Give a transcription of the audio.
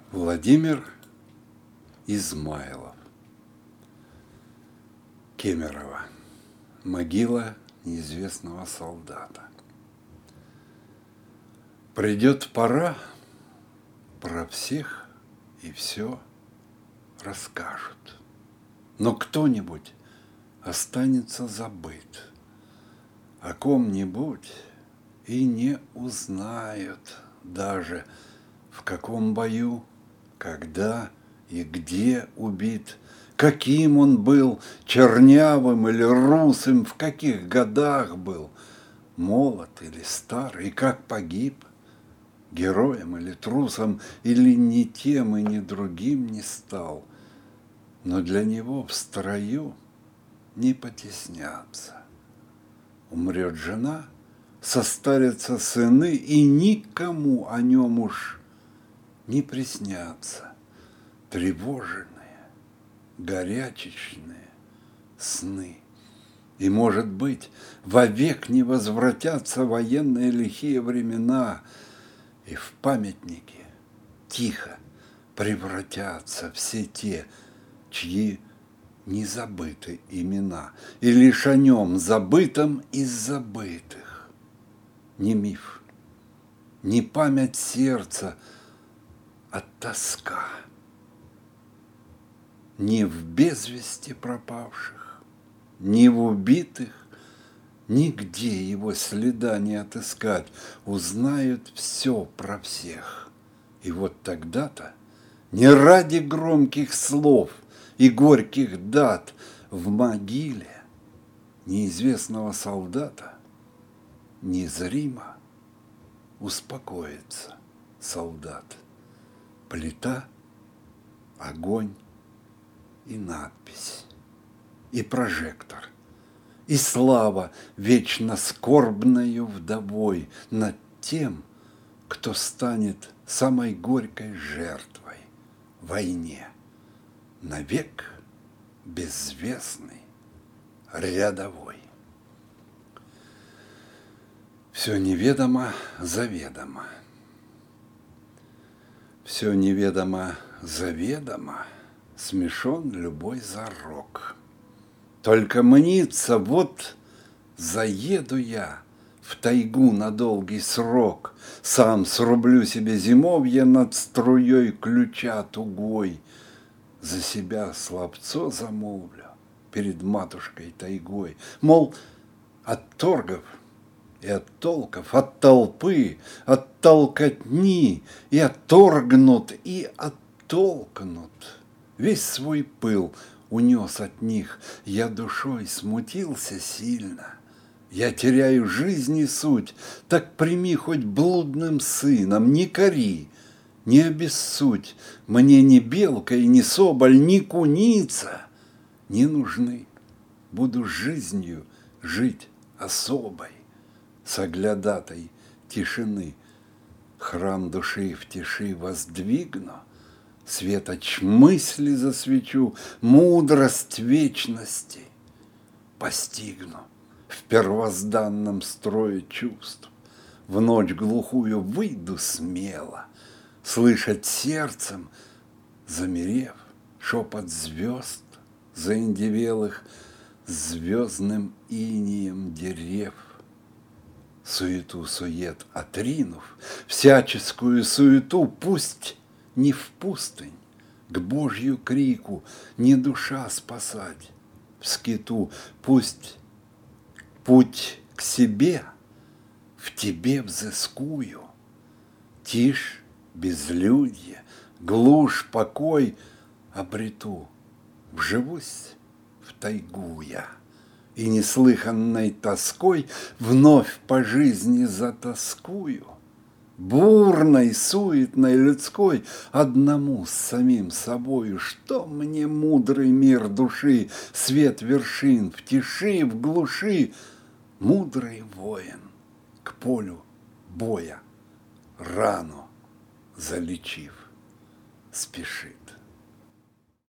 Владимир Измайлов. Кемерово. Могила неизвестного солдата. Придет пора, про всех и все расскажут. Но кто-нибудь останется забыт, о ком-нибудь и не узнают даже, в каком бою, когда и где убит, каким он был, чернявым или русым, в каких годах был, молод или стар, и как погиб, героем или трусом, или ни тем и ни другим не стал. Но для него в строю не потеснятся. Умрет жена, состарятся сыны, и никому о нем уж не приснятся тревоженные, горячечные сны. И, может быть, вовек не возвратятся военные лихие времена, и в памятники тихо превратятся все те, чьи не забыты имена, и лишь о нем, забытом из забытых, не миф, не память сердца, а тоска. Ни в без вести пропавших, ни в убитых, нигде его следа не отыскать, узнают все про всех. И вот тогда-то, не ради громких слов и горьких дат, в могиле неизвестного солдата незримо успокоится солдат. Плита, огонь и надпись, и прожектор, и слава вечно скорбною вдовой над тем, кто станет самой горькой жертвой в войне, навек безвестный рядовой. Все неведомо заведомо. Все неведомо заведомо, смешон любой зарок. Только мнится, вот заеду я в тайгу на долгий срок, сам срублю себе зимовье над струей ключа тугой, за себя слабцо замолвлю перед матушкой тайгой, мол, от торгов и от толков, от толпы, от толкотни и отторгнут, и оттолкнут. Весь свой пыл унес от них, я душой смутился сильно. Я теряю жизнь и суть, так прими хоть блудным сыном, не кори, не обессудь, мне ни белка и ни соболь, ни куница не нужны. Буду жизнью жить особой, с оглядатой тишины. Храм души в тиши воздвигну, светоч мысли засвечу, мудрость вечности постигну в первозданном строе чувств. В ночь глухую выйду смело, слышать сердцем, замерев, шепот звезд заиндевелых, звездным инеем дерев. Суету-сует отринув, всяческую суету, пусть не в пустынь, к Божью крику, не душа спасать в скиту, пусть путь к себе в тебе взыскую. Тишь, безлюдье, глушь, покой обрету, вживусь в тайгу я, и неслыханной тоской вновь по жизни затоскую, бурной, суетной, людской, одному с самим собою. Что мне мудрый мир души, свет вершин в тиши, в глуши, мудрый воин к полю боя, рану залечив, спешит.